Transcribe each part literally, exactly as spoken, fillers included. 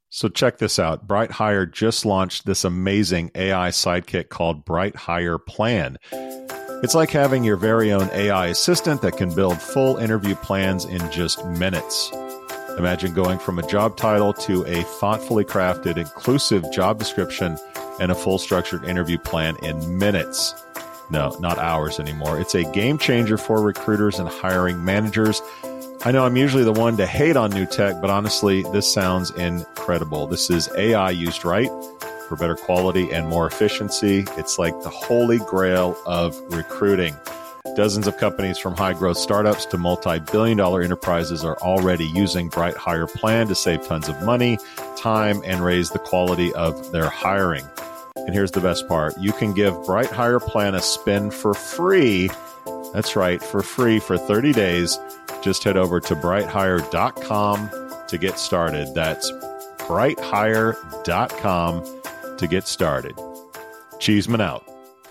So check this out. BrightHire just launched this amazing A I sidekick called BrightHire Plan. It's like having your very own A I assistant that can build full interview plans in just minutes. Imagine going from a job title to a thoughtfully crafted, inclusive job description and a full structured interview plan in minutes. No, not hours anymore. It's a game changer for recruiters and hiring managers. I know I'm usually the one to hate on new tech, but honestly, this sounds incredible. This is A I used right for better quality and more efficiency. It's like the holy grail of recruiting. Dozens of companies from high-growth startups to multi-billion dollar enterprises are already using BrightHire Plan to save tons of money, time, and raise the quality of their hiring. And here's the best part. You can give BrightHire Plan a spin for free. That's right, for free for thirty days. Just head over to bright hire dot com to get started. That's bright hire dot com to get started. Cheeseman out.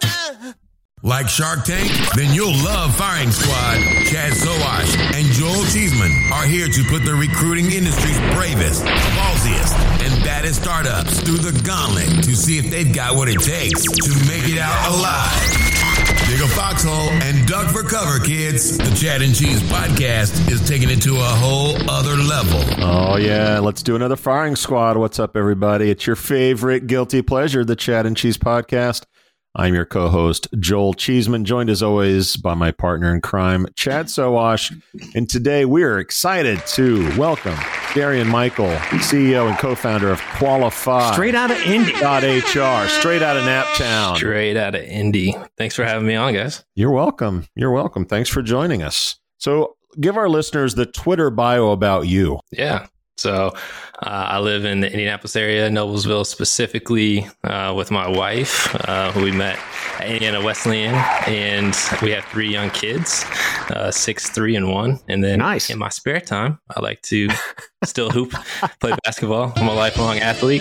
Like Shark Tank? Then you'll love Firing Squad. Chad Sowash and Joel Cheeseman are here to put the recruiting industry's bravest, ballsiest, and baddest startups through the gauntlet to see if they've got what it takes to make it out alive. Dig a foxhole and duck for cover, kids. The Chad and Cheese podcast is taking it to a whole other level. Oh, yeah. Let's do another Firing Squad. What's up, everybody? It's your favorite guilty pleasure, the Chad and Cheese podcast. I'm your co-host, Joel Cheeseman, joined as always by my partner in crime, Chad Sowash. And today we are excited to welcome Darian Michael, C E O and co-founder of Qualify. Straight out of Indy. H R, straight out of Naptown. Straight out of Indy. Thanks for having me on, guys. You're welcome. You're welcome. Thanks for joining us. So give our listeners the Twitter bio about you. Yeah. So uh, I live in the Indianapolis area, Noblesville specifically, uh, with my wife, uh, who we met at Indiana Wesleyan, and we have three young kids, uh, six, three, and one. And then nice. In my spare time, I like to still hoop, play basketball. I'm a lifelong athlete.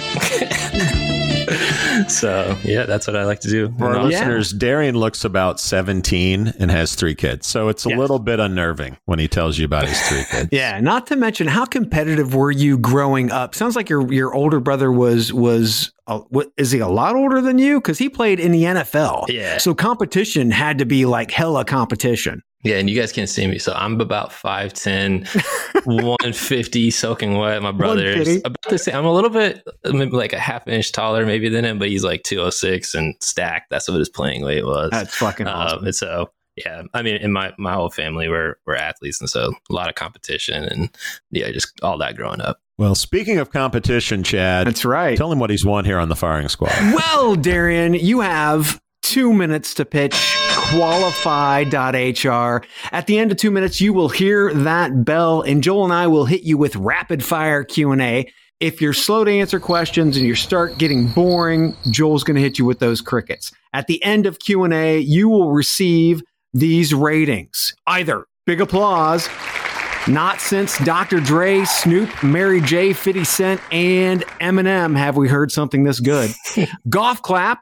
So, yeah, that's what I like to do. For our yeah. listeners, Darian looks about seventeen and has three kids. So it's a yes. little bit unnerving when he tells you about his three kids. Yeah, not to mention, how competitive were you growing up? Sounds like your your older brother was, was uh, what, is he a lot older than you? Because he played in the N F L. Yeah. So competition had to be like hella competition. Yeah, and you guys can't see me. So I'm about five ten, one fifty, soaking wet. My brother is about to say, I'm a little bit, maybe like a half inch taller maybe than him, but he's like two oh six and stacked. That's what his playing weight was. That's fucking awesome. Um, and so, yeah, I mean, in my, my whole family, we're, we're athletes. And so a lot of competition and yeah, just all that growing up. Well, speaking of competition, Chad. That's right. Tell him what he's won here on the Firing Squad. Well, Darian, you have two minutes to pitch Qualify dot H R. At the end of two minutes, you will hear that bell, and Joel and I will hit you with rapid fire Q and A. If you're slow to answer questions and you start getting boring, Joel's going to hit you with those crickets. At the end of Q and A, you will receive these ratings. Either big applause, not since Doctor Dre, Snoop, Mary J, fifty Cent, and Eminem have we heard something this good. Golf clap.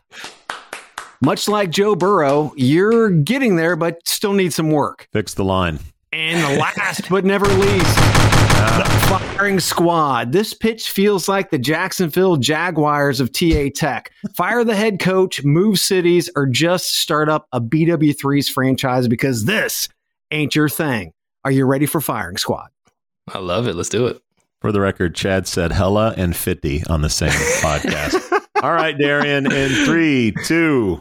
Much like Joe Burrow, you're getting there, but still need some work. Fix the line. And the last but never least, the Firing Squad. This pitch feels like the Jacksonville Jaguars of T A Tech. Fire the head coach, move cities, or just start up a B W threes franchise because this ain't your thing. Are you ready for Firing Squad? I love it. Let's do it. For the record, Chad said hella and fifty on the same podcast. All right, Darian, in three, two.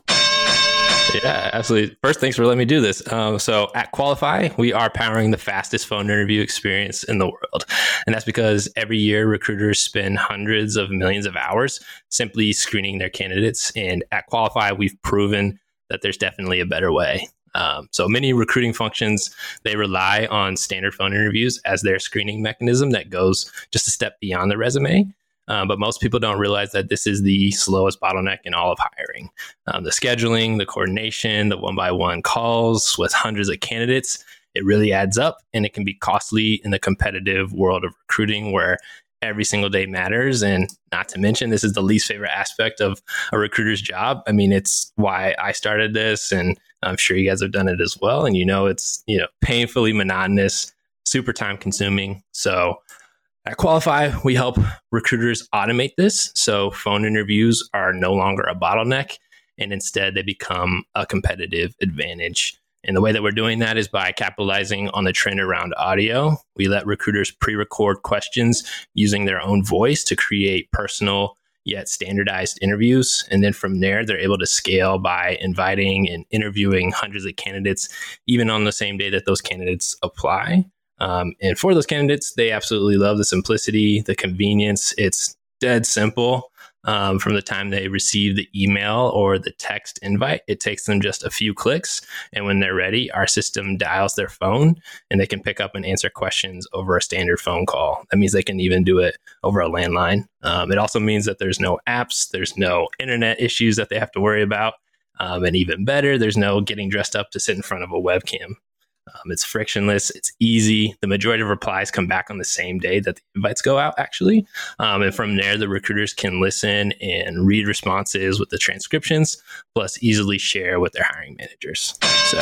Yeah, absolutely. First, thanks for letting me do this. Um, so at Qualify, we are powering the fastest phone interview experience in the world. And that's because every year recruiters spend hundreds of millions of hours simply screening their candidates. And at Qualify, we've proven that there's definitely a better way. Um, so many recruiting functions, they rely on standard phone interviews as their screening mechanism that goes just a step beyond the resume. Um, but most people don't realize that this is the slowest bottleneck in all of hiring. Um, the scheduling, the coordination, the one-by-one calls with hundreds of candidates, it really adds up, and it can be costly in the competitive world of recruiting where every single day matters. And not to mention, this is the least favorite aspect of a recruiter's job. I mean, it's why I started this, and I'm sure you guys have done it as well. And you know, it's, you know, painfully monotonous, super time consuming. So At Qualify, we help recruiters automate this so phone interviews are no longer a bottleneck, and instead they become a competitive advantage. And the way that we're doing that is by capitalizing on the trend around audio. We let recruiters pre-record questions using their own voice to create personal yet standardized interviews. And then from there, they're able to scale by inviting and interviewing hundreds of candidates, even on the same day that those candidates apply. Um, and for those candidates, they absolutely love the simplicity, the convenience. It's dead simple. Um, from the time they receive the email or the text invite, it takes them just a few clicks. And when they're ready, our system dials their phone and they can pick up and answer questions over a standard phone call. That means they can even do it over a landline. Um, it also means that there's no apps, there's no internet issues that they have to worry about. Um, and even better, there's no getting dressed up to sit in front of a webcam. Um, it's frictionless. It's easy. The majority of replies come back on the same day that the invites go out, actually. Um, and from there, the recruiters can listen and read responses with the transcriptions, plus easily share with their hiring managers. So,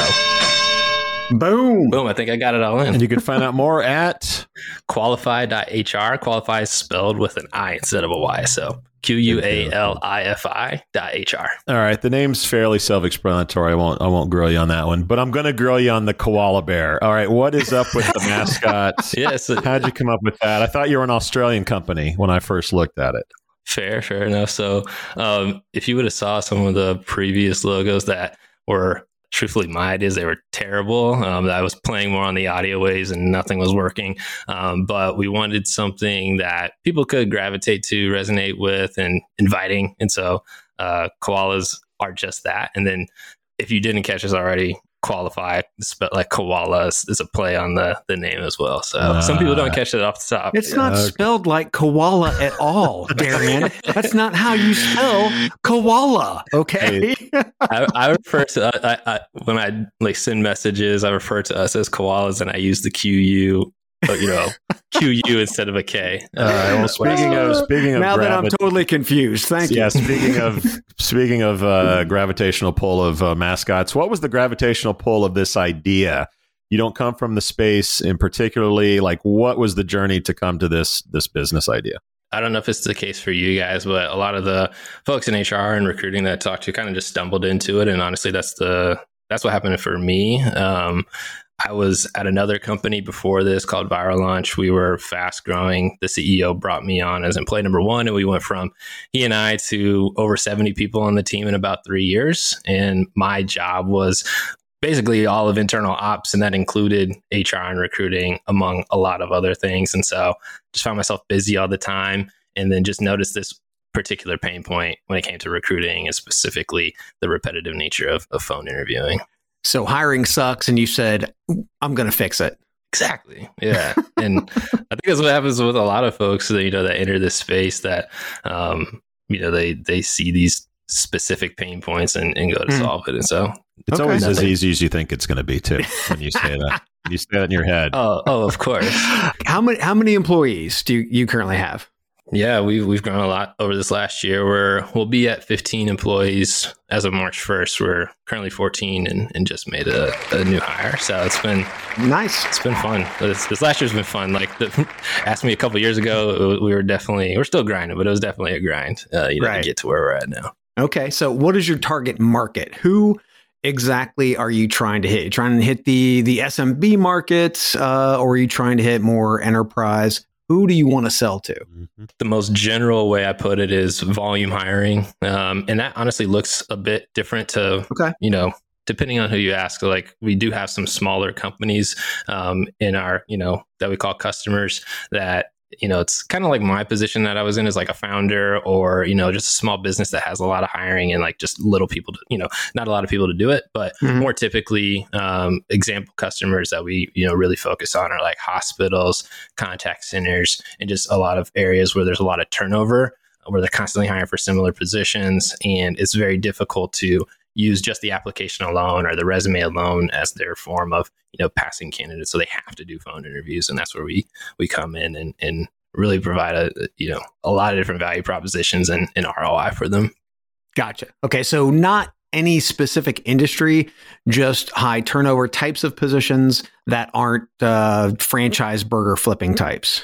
boom. Boom. I think I got it all in. And you can find out more at qualify dot H R. Qualify is spelled with an I instead of a Y. So Q U A L I F I dot H R. All right. The name's fairly self-explanatory. I won't I won't grill you on that one, but I'm going to grill you on the koala bear. All right. What is up with the mascot? Yes. How'd you come up with that? I thought you were an Australian company when I first looked at it. Fair, fair enough. So um, if you would have saw some of the previous logos that were truthfully my ideas, they were terrible. Um, I was playing more on the audio waves and nothing was working. Um, but we wanted something that people could gravitate to, resonate with, and inviting. And so uh, koalas are just that. And then if you didn't catch us already, Qualify, like koala is a play on the, the name as well. So uh, some people don't catch it off the top. It's yeah. not okay. spelled like koala at all, Darian. That's not how you spell koala. Okay. I, I refer to uh, I, I, when I like send messages, I refer to us as koalas, and I use the Q U, you know, Q U instead of a K. All right. Well, speaking of speaking of now gravi- that I'm totally confused, thank yeah, you. speaking of speaking of uh, gravitational pull of uh, mascots, what was the gravitational pull of this idea? You don't come from the space, in particularly, like what was the journey to come to this this business idea? I don't know if it's the case for you guys, but a lot of the folks in H R and recruiting that I talked to kind of just stumbled into it, and honestly, that's the that's what happened for me. Um, I was at another company before this called Viral Launch. We were fast growing. The C E O brought me on as employee number one, and we went from he and I to over seventy people on the team in about three years. And my job was basically all of internal ops, and that included H R and recruiting, among a lot of other things. And so just found myself busy all the time, and then just noticed this particular pain point when it came to recruiting, and specifically the repetitive nature of, of phone interviewing. So hiring sucks, and you said, I'm going to fix it. Exactly. Yeah. And I think that's what happens with a lot of folks that, you know, that enter this space, that, um, you know, they, they see these specific pain points and, and go to mm. solve it. And so it's okay. always Nothing. as easy as you think it's going to be too, when you say that. You say that in your head. Oh, oh, of course. How many, how many employees do you, you currently have? Yeah, we've we've grown a lot over this last year. We're we'll be at fifteen employees as of March first. We're currently fourteen and, and just made a, a new hire. So it's been nice. It's been fun. This, this last year's been fun. Like the, asked me a couple of years ago, we were definitely we're still grinding, but it was definitely a grind. Uh, you know, right. to get to where we're at now. Okay, so what is your target market? Who exactly are you trying to hit? Are you trying to hit the the S M B market, uh, or are you trying to hit more enterprise? Who do you want to sell to? The most general way I put it is volume hiring. Um, and that honestly looks a bit different to, okay. you know, depending on who you ask. Like we do have some smaller companies um, in our, you know, that we call customers that, you know, it's kind of like my position that I was in as like a founder, or, you know, just a small business that has a lot of hiring and like just little people to, you know, not a lot of people to do it, but mm-hmm. more typically um, example customers that we, you know, really focus on are like hospitals, contact centers, and just a lot of areas where there's a lot of turnover, where they're constantly hiring for similar positions. And it's very difficult to use just the application alone or the resume alone as their form of, you know, passing candidates. So they have to do phone interviews. And that's where we, we come in and, and really provide a, you know, a lot of different value propositions and, and R O I for them. Gotcha. Okay. So not any specific industry, just high turnover types of positions that aren't uh, franchise burger flipping types.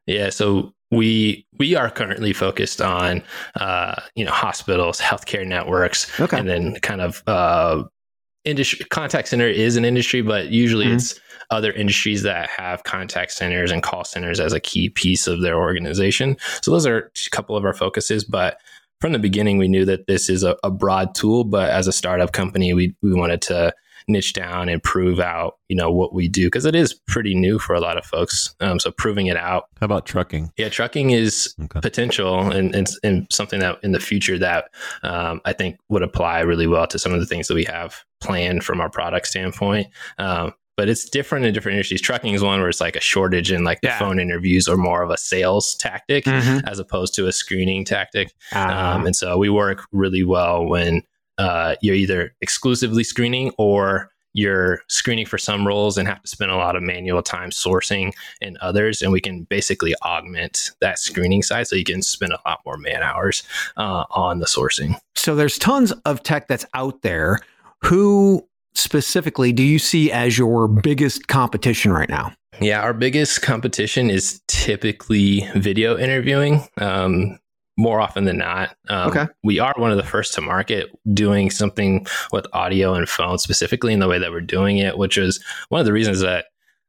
Yeah, so we we are currently focused on uh, you know hospitals, healthcare networks, okay. and then kind of uh, industry. Contact center is an industry, but usually mm-hmm. it's other industries that have contact centers and call centers as a key piece of their organization. So those are a couple of our focuses, but from the beginning, we knew that this is a, a broad tool, but as a startup company, we we wanted to niche down and prove out, you know, what we do, because it is pretty new for a lot of folks. Um, so proving it out. How about trucking? Yeah, trucking is okay. potential and, and, and something that in the future that um, I think would apply really well to some of the things that we have planned from our product standpoint. Um, but it's different in different industries. Trucking is one where it's like a shortage in like the yeah. phone interviews or more of a sales tactic mm-hmm. as opposed to a screening tactic. Uh-huh. Um, and so we work really well when uh, you're either exclusively screening or you're screening for some roles and have to spend a lot of manual time sourcing in others. And we can basically augment that screening side so you can spend a lot more man hours uh, on the sourcing. So there's tons of tech that's out there. Who specifically do you see as your biggest competition right now? Yeah, our biggest competition is typically video interviewing. Um, more often than not. Um, okay. We are one of the first to market doing something with audio and phone, specifically in the way that we're doing it, which is one of the reasons that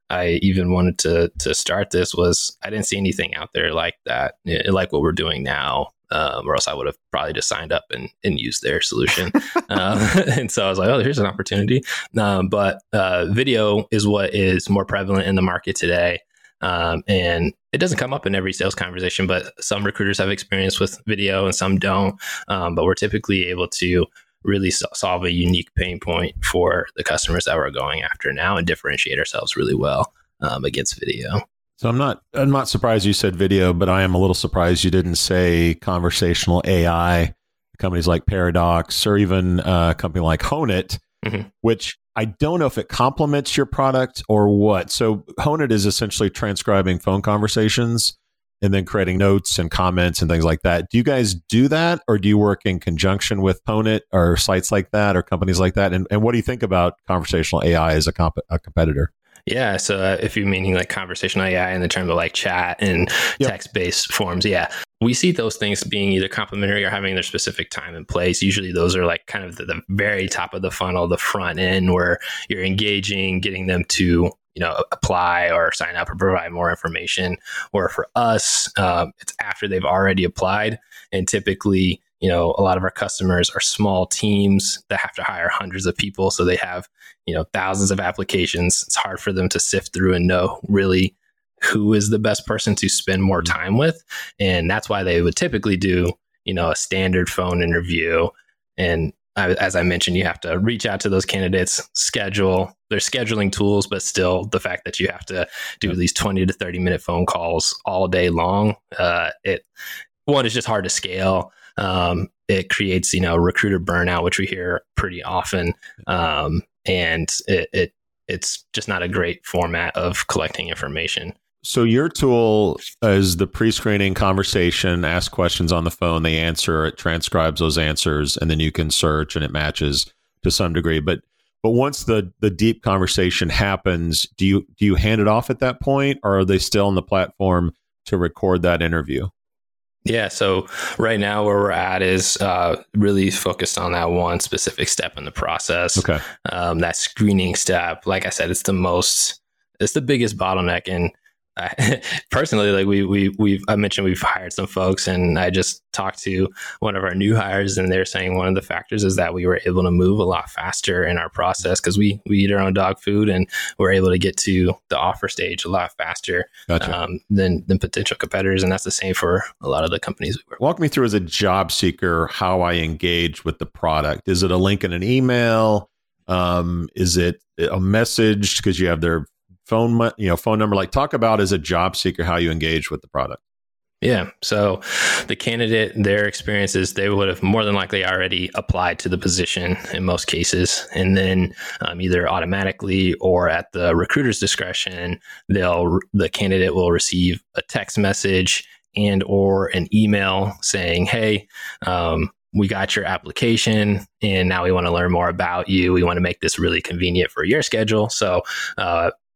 I even wanted to to start this was I didn't see anything out there like that, like what we're doing now. Um, or else I would have probably just signed up and, and used their solution. um, and so I was like, oh, here's an opportunity. Um, but uh, video is what is more prevalent in the market today. Um, and it doesn't come up in every sales conversation, but some recruiters have experience with video and some don't. Um, but we're typically able to really so- solve a unique pain point for the customers that we're going after now and differentiate ourselves really well um, against video. So I'm not I'm not surprised you said video, but I am a little surprised you didn't say conversational A I. Companies like Paradox or even a company like Honeit, mm-hmm. which I don't know if it complements your product or what. So Honeit is essentially transcribing phone conversations and then creating notes and comments and things like that. Do you guys do that, or do you work in conjunction with Honeit or sites like that or companies like that? And, and what do you think about conversational A I as a, comp- a competitor? Yeah. So uh, if you're meaning like conversational A I in the terms of like chat and yep. text-based forms, yeah, we see those things being either complementary or having their specific time and place. Usually those are like kind of the, the very top of the funnel, the front end where you're engaging, getting them to, you know, apply or sign up or provide more information. Or for us, um, it's after they've already applied. And typically, you know, a lot of our customers are small teams that have to hire hundreds of people. So they have, you know, thousands of applications. It's hard for them to sift through and know really who is the best person to spend more time with. And that's why they would typically do, you know, a standard phone interview. And I, as I mentioned, you have to reach out to those candidates, schedule their scheduling tools, but still the fact that you have to do at least twenty to thirty minute phone calls all day long. Uh, it, one is just hard to scale. Um, it creates, you know, recruiter burnout, which we hear pretty often. Um, and it, it, it's just not a great format of collecting information. So your tool is the pre-screening conversation, ask questions on the phone, they answer, it transcribes those answers, and then you can search and it matches to some degree. But but once the the deep conversation happens, do you do you hand it off at that point, or are they still on the platform to record that interview? Yeah. So right now where we're at is uh, really focused on that one specific step in the process. Okay. Um, that screening step, like I said, it's the most, it's the biggest bottleneck. And I, personally, like we, we, we've, I mentioned we've hired some folks, and I just talked to one of our new hires, and they're saying one of the factors is that we were able to move a lot faster in our process because we, we eat our own dog food, and we're able to get to the offer stage a lot faster gotcha. um, than, than potential competitors. And that's the same for a lot of the companies we work with. Walk me through as a job seeker, how I engage with the product. Is it a link in an email? Um, is it a message because you have their phone, you know, phone number? Like, talk about as a job seeker how you engage with the product. Yeah. So the candidate, their experiences, they would have more than likely already applied to the position in most cases. And then um, either automatically or at the recruiter's discretion, they'll the candidate will receive a text message and or an email saying, hey, um, we got your application and now we want to learn more about you. We want to make this really convenient for your schedule. So uh,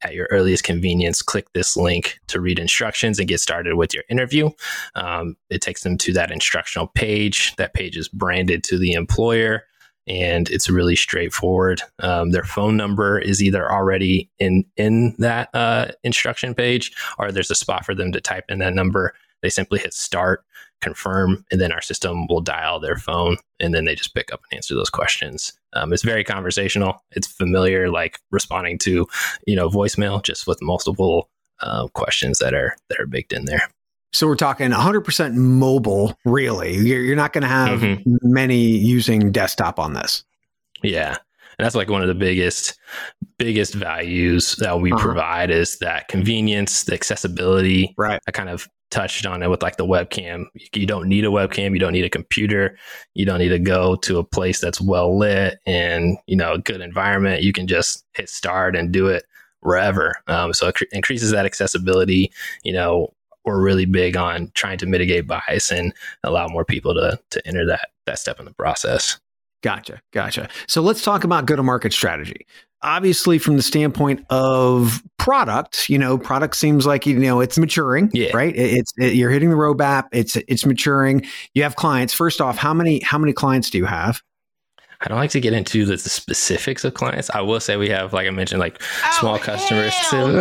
at your earliest convenience, click this link to read instructions and get started with your interview. Um, it takes them to that instructional page. That page is branded to the employer, and it's really straightforward. Um, their phone number is either already in, in that uh, instruction page, or there's a spot for them to type in that number. They simply hit start, confirm, and then our system will dial their phone, and then they just pick up and answer those questions. Um, it's very conversational. It's familiar, like responding to, you know, voicemail, just with multiple uh, questions that are that are baked in there. So we're talking one hundred percent mobile, really. You're, you're not going to have Mm-hmm. many using desktop on this. Yeah. And that's like one of the biggest, biggest values that we Uh-huh. provide is that convenience, the accessibility. Right. I kind of touched on it with like the webcam. You don't need a webcam. You don't need a computer. You don't need to go to a place that's well lit and, you know, a good environment. You can just hit start and do it wherever. Um, so it cr- increases that accessibility. You know, we're really big on trying to mitigate bias and allow more people to to enter that that step in the process. Gotcha. Gotcha. So let's talk about go-to-market strategy. Obviously, from the standpoint of product, you know, product seems like, you know, it's maturing, Yeah. right? It- It's it, you're hitting the roadmap. It's it's maturing. You have clients. First off, how many how many clients do you have? I don't like to get into the, the specifics of clients. I will say we have, like I mentioned, like small customers to,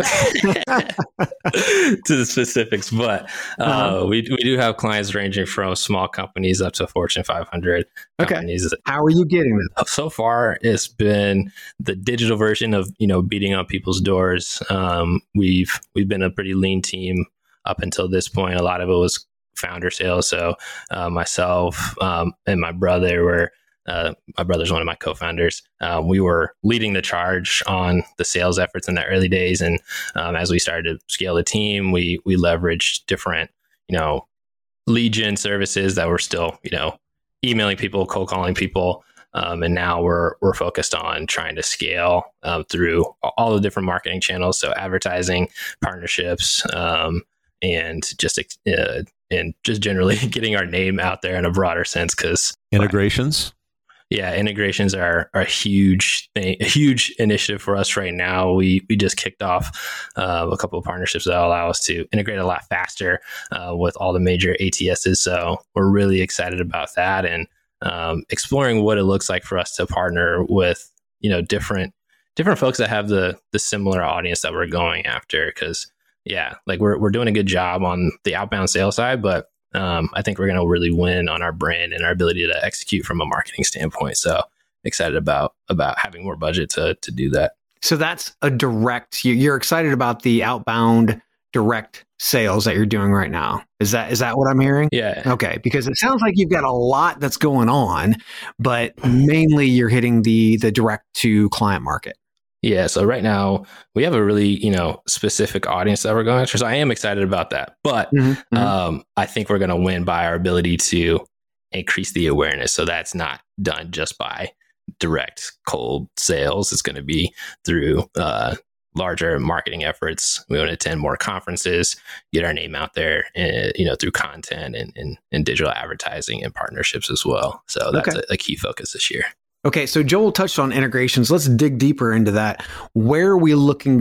to the specifics, but uh, Uh-huh. we we do have clients ranging from small companies up to Fortune five hundred Okay. companies. How are you getting them? So far, it's been the digital version of, you know, beating on people's doors. Um, we've we've been a pretty lean team up until this point. A lot of it was founder sales. So uh, myself um, and my brother were. Uh, my brother's one of my co-founders. Um, we were leading the charge on the sales efforts in the early days, and um, as we started to scale the team, we we leveraged different, you know, lead gen services that were still, you know, emailing people, cold calling people, um, and now we're we're focused on trying to scale um, through all the different marketing channels, so advertising, partnerships, um, and just uh, and just generally getting our name out there in a broader sense, because Integrations. yeah, integrations are, are a huge thing, a huge initiative for us right now. We we just kicked off uh, a couple of partnerships that allow us to integrate a lot faster uh, with all the major A T Ss. So we're really excited about that, and um, exploring what it looks like for us to partner with, you know, different different folks that have the the similar audience that we're going after. Because yeah, like we're we're doing a good job on the outbound sales side, but Um, I think we're going to really win on our brand and our ability to execute from a marketing standpoint. So excited about about having more budget to to do that. So that's a direct. you- You're excited about the outbound direct sales that you're doing right now. Is that is that what I'm hearing? Yeah. Okay, because it sounds like you've got a lot that's going on, but mainly you're hitting the the direct to client market. Yeah. So right now we have a really, you know, specific audience that we're going after. So I am excited about that. But Mhm, mhm. um, I think we're going to win by our ability to increase the awareness. So that's not done just by direct cold sales. It's going to be through uh, larger marketing efforts. We want to attend more conferences, get our name out there, and, you know, through content and, and, and digital advertising and partnerships as well. So that's Okay. a, a key focus this year. Okay, so Joel touched on integrations. Let's dig deeper into that. Where are we looking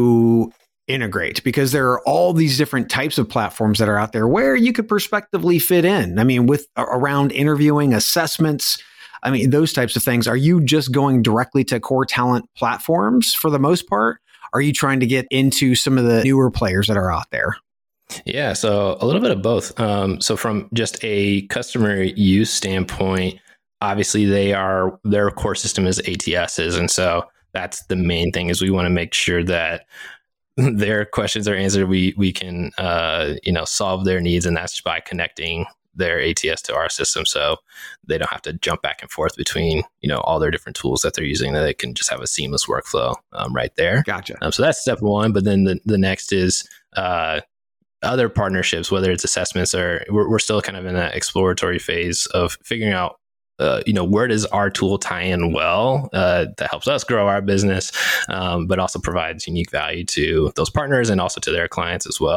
to integrate? Because there are all these different types of platforms that are out there where you could prospectively fit in. I mean, with around interviewing, assessments, I mean, those types of things. Are you just going directly to core talent platforms for the most part? Are you trying to get into some of the newer players that are out there? Yeah, so a little bit of both. Um, so from just a customer use standpoint, obviously they are, their core system is A T Ss. And so that's the main thing, is we want to make sure that their questions are answered. We, we can, uh, you know, solve their needs. And that's by connecting their A T S to our system. So they don't have to jump back and forth between, you know, all their different tools that they're using, that they can just have a seamless workflow um, right there. Gotcha. Um, so that's step one. But then the, the next is, uh, other partnerships, whether it's assessments or we're, we're still kind of in that exploratory phase of figuring out, Uh, you know, where does our tool tie in well uh, that helps us grow our business, um, but also provides unique value to those partners and also to their clients as well.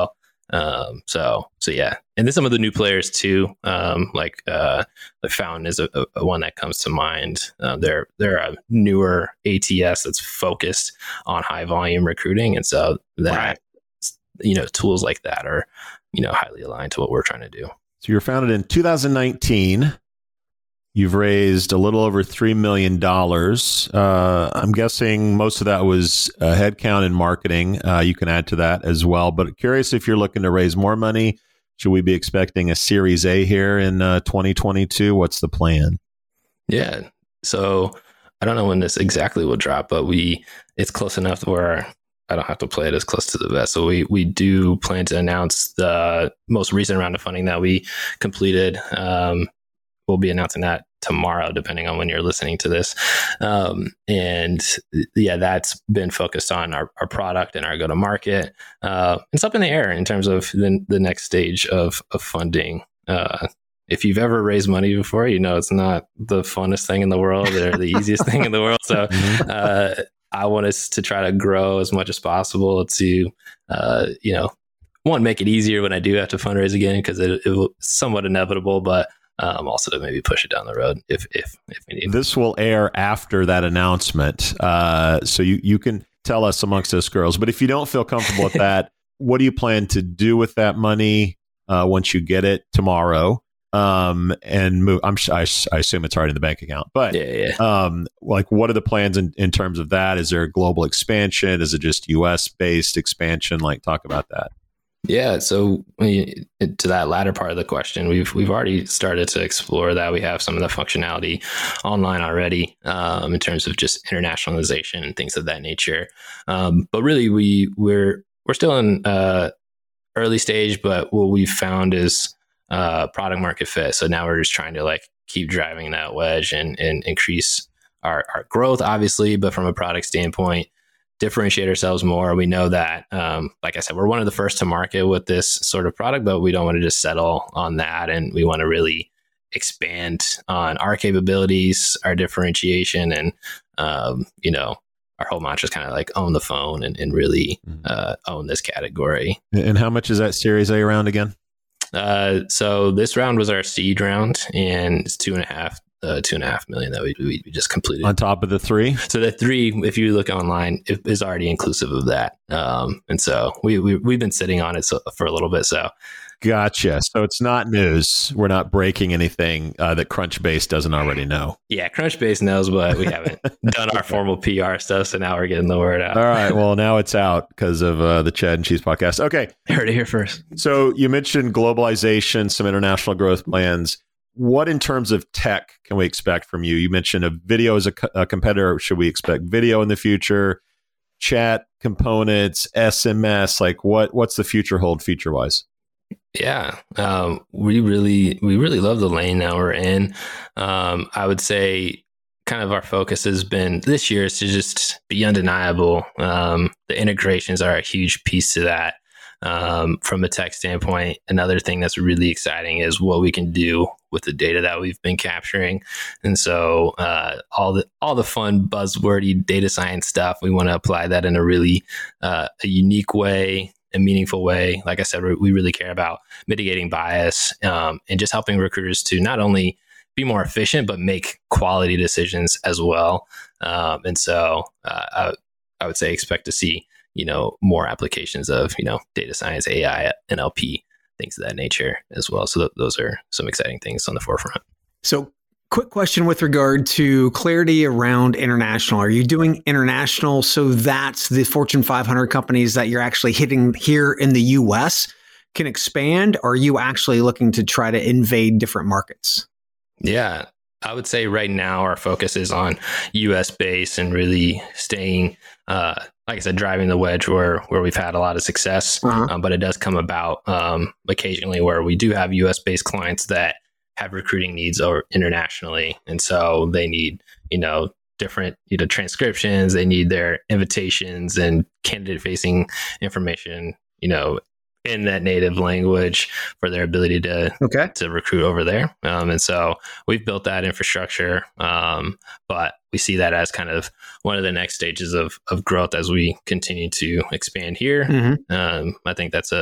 Um, so, so yeah. And then some of the new players too, um, like, uh, the Fountain is a, a one that comes to mind. Uh, they're, they're a newer A T S that's focused on high volume recruiting. And so that, right. you know, tools like that are, you know, highly aligned to what we're trying to do. So you were founded in two thousand nineteen. You've raised a little over three million dollars. Uh, I'm guessing most of that was uh, headcount and marketing. Uh, you can add to that as well. But curious if you're looking to raise more money. Should we be expecting a Series A here in uh, twenty twenty-two? What's the plan? Yeah. So I don't know when this exactly will drop, but we it's close enough where I don't have to play it as close to the vest. So we we do plan to announce the most recent round of funding that we completed. Um, we'll be announcing that tomorrow, depending on when you're listening to this. Um, and yeah, that's been focused on our, our product and our go-to-market. Uh, it's up in the air in terms of the, the next stage of, of funding. Uh, if you've ever raised money before, you know it's not the funnest thing in the world or the easiest thing in the world. So uh, I want us to try to grow as much as possible to, uh, you know, one, make it easier when I do have to fundraise again, because it, it will somewhat inevitable, but Um, also to maybe push it down the road if if if we need. This will air after that announcement, uh, so you you can tell us amongst us girls. But if you don't feel comfortable with that, what do you plan to do with that money uh, once you get it tomorrow? Um, and move. I'm I, I assume it's already in the bank account, but yeah, yeah. Um, like what are the plans in, in terms of that? Is there a global expansion? Is it just U S based expansion? Like talk about that. Yeah, so we, to that latter part of the question, we've we've already started to explore that. We have some of the functionality online already um, in terms of just internationalization and things of that nature. Um, but really, we we're we're still in uh, early stage. But what we've found is uh, product market fit. So now we're just trying to like keep driving that wedge and and increase our our growth, obviously, but from a product standpoint, differentiate ourselves more. We know that, um, like I said, we're one of the first to market with this sort of product, but we don't want to just settle on that. And we want to really expand on our capabilities, our differentiation, and, um, you know, our whole mantra is kind of like own the phone and, and really uh, own this category. And how much is that Series A round again? Uh, so this round was our seed round, and it's two and a half Uh, two and a half million that we, we just completed on top of the three. So the three, if you look online, it is already inclusive of that. Um, and so we, we we've been sitting on it so, for a little bit. So gotcha. So it's not news. We're not breaking anything uh, that Crunchbase doesn't already know. Yeah, Crunchbase knows, but we haven't done our formal P R stuff. So now we're getting the word out. All right. Well, now it's out because of uh, the Chad and Cheese podcast. Okay, heard it here first. So you mentioned globalization, some international growth plans. What in terms of tech can we expect from you? You mentioned a video as a, co- a competitor. Should we expect video in the future? Chat components, S M S, like what? What's the future hold feature wise? Yeah, um, we really we really love the lane now we're in. Um, I would say kind of our focus has been this year is to just be undeniable. Um, the integrations are a huge piece to that. Um, from a tech standpoint, another thing that's really exciting is what we can do with the data that we've been capturing. And so uh, all the all the fun buzzwordy data science stuff, we want to apply that in a really uh, a unique way, a meaningful way. Like I said, we really care about mitigating bias um, and just helping recruiters to not only be more efficient, but make quality decisions as well. Um, and so uh, I, I would say expect to see you know, more applications of, you know, data science, A I, N L P, things of that nature as well. So th- those are some exciting things on the forefront. So quick question with regard to clarity around international. Are you doing international so that's the Fortune five hundred companies that you're actually hitting here in the U S can expand? Or are you actually looking to try to invade different markets? Yeah, I would say right now our focus is on U S based and really staying, uh, like I said, driving the wedge where where we've had a lot of success. Uh-huh. Um, but it does come about um, occasionally where we do have U S based clients that have recruiting needs or internationally, and so they need you know different you know transcriptions. They need their invitations and candidate facing information. You know. in that native language for their ability to okay. to recruit over there. Um, and so we've built that infrastructure, um, but we see that as kind of one of the next stages of of growth as we continue to expand here. Mm-hmm. Um, I think that's a, a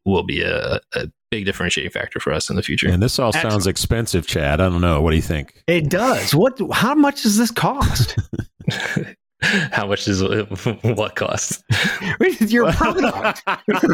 will be a, a big differentiating factor for us in the future. And this all sounds Excellent. expensive, Chad. I don't know. What do you think? It does. What? How much does this cost? How much is what cost? Your product.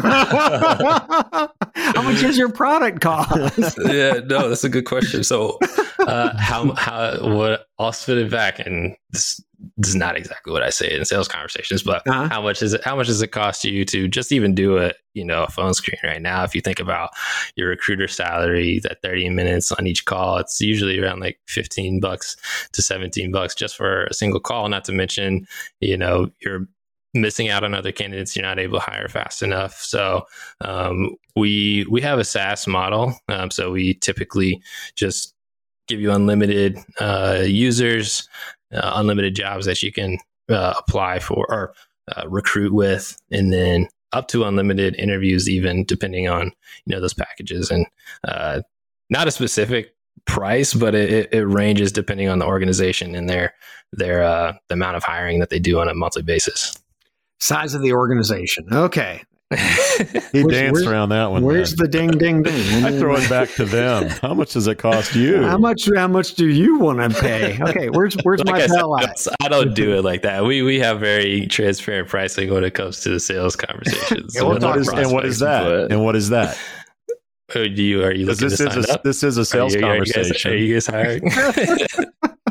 How much does your product cost? Yeah, no, that's a good question. So, uh, how how what I'll spit it back, and this, this is not exactly what I say in sales conversations, but Uh-huh. how much is it? How much does it cost you to just even do a you know a phone screen right now? If you think about your recruiter salary, that thirty minutes on each call, it's usually around like fifteen bucks to seventeen bucks just for a single call. Not to mention, you know, you're missing out on other candidates you're not able to hire fast enough. So um, we we have a SaaS model. Um, so we typically just give you unlimited uh, users, uh, unlimited jobs that you can uh, apply for or uh, recruit with, and then up to unlimited interviews, even depending on you know those packages. And uh, not a specific price, but it, it ranges depending on the organization and their their uh, the amount of hiring that they do on a monthly basis. Size of the organization. Okay. He Where's- danced where's- around that one. Where's man. the ding, ding, ding? I throw it back to them. How much does it cost you? How much? How much do you want to pay? Okay, where's where's Like my I said, bell at? I don't do it like that. We we have very transparent pricing when it comes to the sales conversations. Yeah, we'll with talk our What is- and what is that? prospects, And what is that? but- Oh, do you are you Because looking this to is sign a, up? this is a sales are you, are you guys, conversation. are you guys hiring?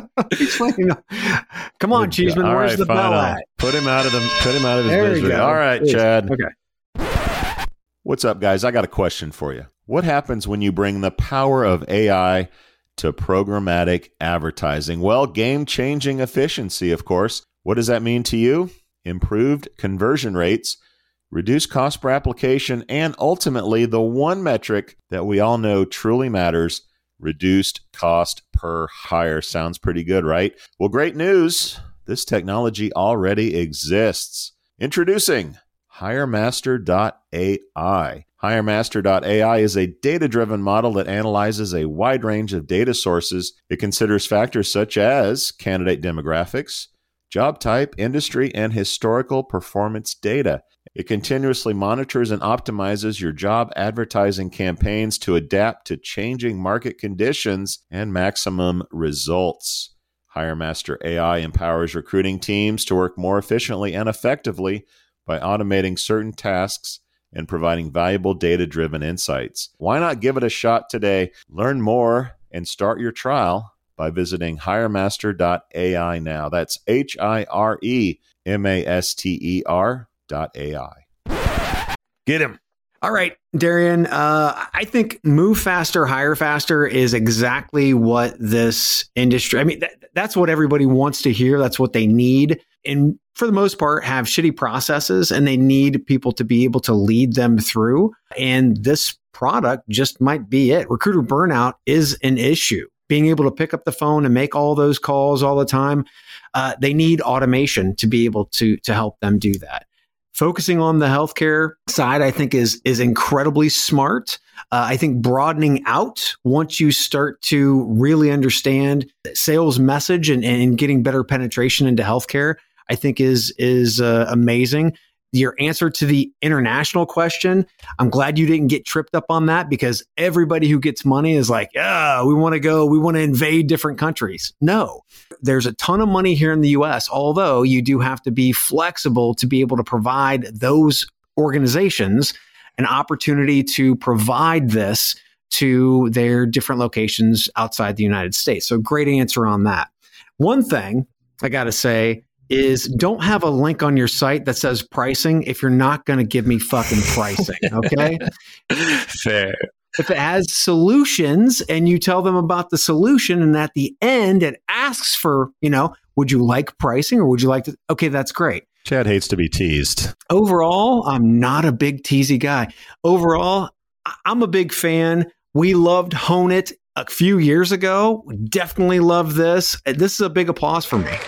Come on, Cheeseman. All Where's right, the fine, bell I'll at? Put him out of the put him out of his There you misery. go. All right, Please. Chad. Okay. What's up, guys? I got a question for you. What happens when you bring the power of A I to programmatic advertising? Well, game-changing efficiency, of course. What does that mean to you? Improved conversion rates, reduced cost per application, and ultimately the one metric that we all know truly matters, reduced cost per hire. Sounds pretty good, right? Well, great news. This technology already exists. Introducing HireMaster dot A I. HireMaster dot A I is a data-driven model that analyzes a wide range of data sources. It considers factors such as candidate demographics, job type, industry, and historical performance data. It continuously monitors and optimizes your job advertising campaigns to adapt to changing market conditions and maximum results. HireMaster A I empowers recruiting teams to work more efficiently and effectively by automating certain tasks and providing valuable data-driven insights. Why not give it a shot today? Learn more and start your trial by visiting HireMaster dot A I now. That's H I R E M A S T E R dot A I. Get him. All right, Darian. Uh, I think move faster, hire faster is exactly what this industry. I mean, that, that's what everybody wants to hear. That's what they need. And for the most part, have shitty processes, and they need people to be able to lead them through. And this product just might be it. Recruiter burnout is an issue. Being able to pick up the phone and make all those calls all the time, uh, they need automation to be able to to help them do that. Focusing on the healthcare side, I think, is is incredibly smart. Uh, I think broadening out once you start to really understand the sales message and, and getting better penetration into healthcare, I think is is uh, amazing. Your answer to the international question, I'm glad you didn't get tripped up on that, because everybody who gets money is like, yeah, we want to go, we want to invade different countries. No, there's a ton of money here in the U S, although you do have to be flexible to be able to provide those organizations an opportunity to provide this to their different locations outside the United States. So great answer on that. One thing I got to say is don't have a link on your site that says pricing if you're not going to give me fucking pricing, okay? Fair. If it has solutions and you tell them about the solution, and at the end it asks for, you know, would you like pricing or would you like to, okay, that's great. Chad hates to be teased. Overall, I'm not a big teasy guy. Overall, I- I'm a big fan. We loved Hone It a few years ago. We definitely love this. This is a big applause for me.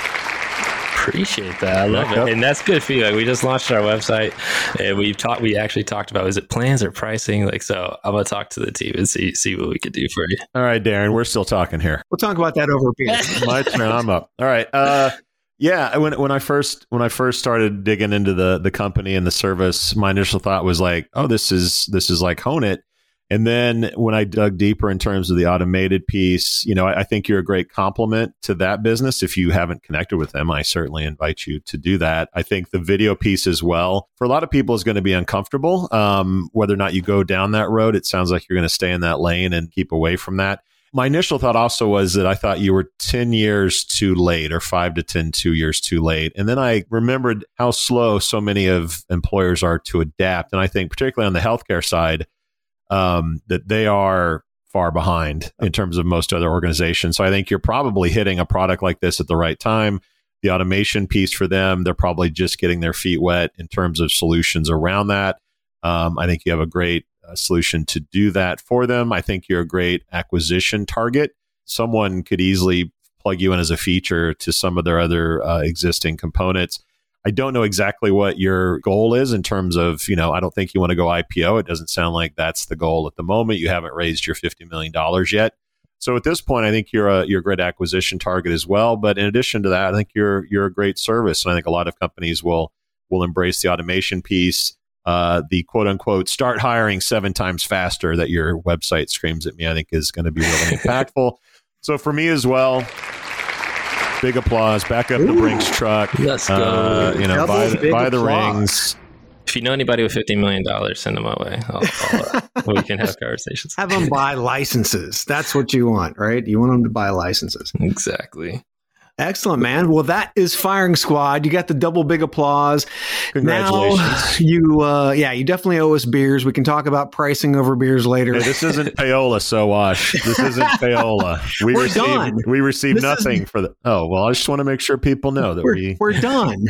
Appreciate that. I love Yep. it. And that's good feedback. We just launched our website, and we've talked, we actually talked about, is it plans or pricing? Like, so I'm going to talk to the team and see, see what we could do for you. All right, Darren, we're still talking here. We'll talk about that over beer. My turn. I'm up. All right. Uh, Yeah, when when I first when I first started digging into the the company and the service, my initial thought was like, oh, this is this is like Honeit. And then when I dug deeper in terms of the automated piece, you know, I, I think you're a great complement to that business. If you haven't connected with them, I certainly invite you to do that. I think the video piece as well, for a lot of people, is going to be uncomfortable. Um, whether or not you go down that road, it sounds like you're going to stay in that lane and keep away from that. My initial thought also was that I thought you were ten years too late, or five to ten, two years too late. And then I remembered how slow so many of employers are to adapt. And I think particularly on the healthcare side, um, that they are far behind in terms of most other organizations. So I think you're probably hitting a product like this at the right time. The automation piece for them, they're probably just getting their feet wet in terms of solutions around that. Um, I think you have a great uh, solution to do that for them. I think you're a great acquisition target. Someone could easily plug you in as a feature to some of their other uh, existing components. I don't know exactly what your goal is in terms of, you know, I don't think you want to go I P O. It doesn't sound like that's the goal at the moment. You haven't raised your fifty million dollars yet. So at this point, I think you're a you're a great acquisition target as well. But in addition to that, I think you're you're a great service. And I think a lot of companies will will embrace the automation piece. Uh, the quote unquote start hiring seven times faster that your website screams at me, I think is going to be really impactful. So for me as well, big applause. Back up Ooh, the Brinks truck. Let's go. Uh, you know, Double buy, the, buy the applause. rings. If you know anybody with fifty million dollars, send them my way. I'll, I'll, uh, we can have conversations. Have them buy licenses. That's what you want, right? You want them to buy licenses. Exactly. Excellent, man. Well, that is Firing Squad. You got the double big applause. Congratulations. Now, you, uh, yeah, you definitely owe us beers. We can talk about pricing over beers later. Hey, this isn't payola, Sowash. This isn't payola. We We're received, done. We received This nothing is- for the. Oh well, I just want to make sure people know that we're, we we're done.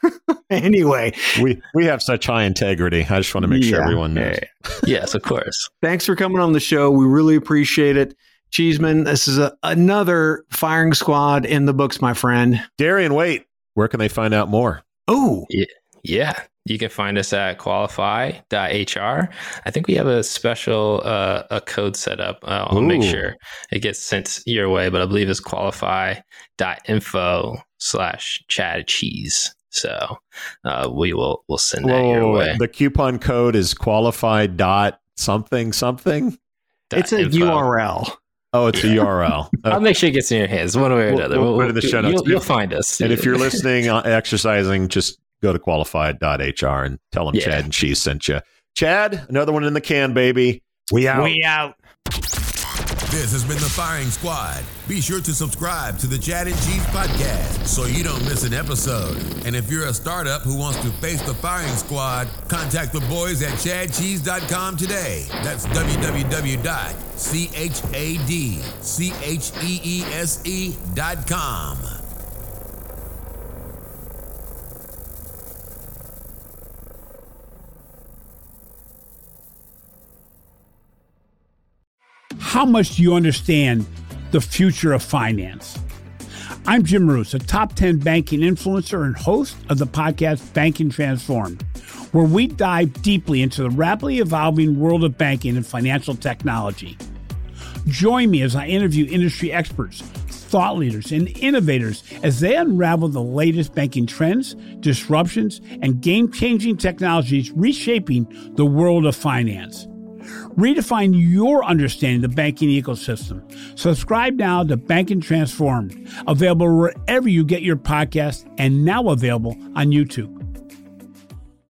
Anyway, we we have such high integrity. I just want to make sure Yeah. everyone knows. Yes, of course. thanks for coming on the show. We really appreciate it. Cheeseman, this is a, another Firing Squad in the books, my friend. Darian, wait. Where can they find out more? Oh, Yeah. You can find us at qualify dot H R. I think we have a special uh, a code set up. Uh, I'll make Ooh. sure it gets sent your way, but I believe it's qualify dot info slash Chad Cheese. So uh, we will we'll send that your Whoa, way. the coupon code is qualified dot something something. Dot it's a info. U R L. Oh, it's a U R L. I'll make sure it gets in your hands one way or We'll- another. we'll put it in the show notes. You'll, you'll find us. And if you're listening, uh, exercising, just go to qualified dot H R and tell them Yeah. Chad and Cheese sent you. Chad, another one in the can, baby. We out. We out. This has been the Firing Squad. Be sure to subscribe to the Chad and Cheese podcast so you don't miss an episode. And if you're a startup who wants to face the Firing Squad, contact the boys at chad cheese dot com today. That's w w w dot chadceese dot com. How much do you understand the future of finance? I'm Jim Roos, a top ten banking influencer and host of the podcast Banking Transformed, where we dive deeply into the rapidly evolving world of banking and financial technology. Join me as I interview industry experts, thought leaders, and innovators as they unravel the latest banking trends, disruptions, and game-changing technologies reshaping the world of finance. Redefine your understanding of the banking ecosystem. Subscribe now to Banking Transformed, available wherever you get your podcast and now available on YouTube.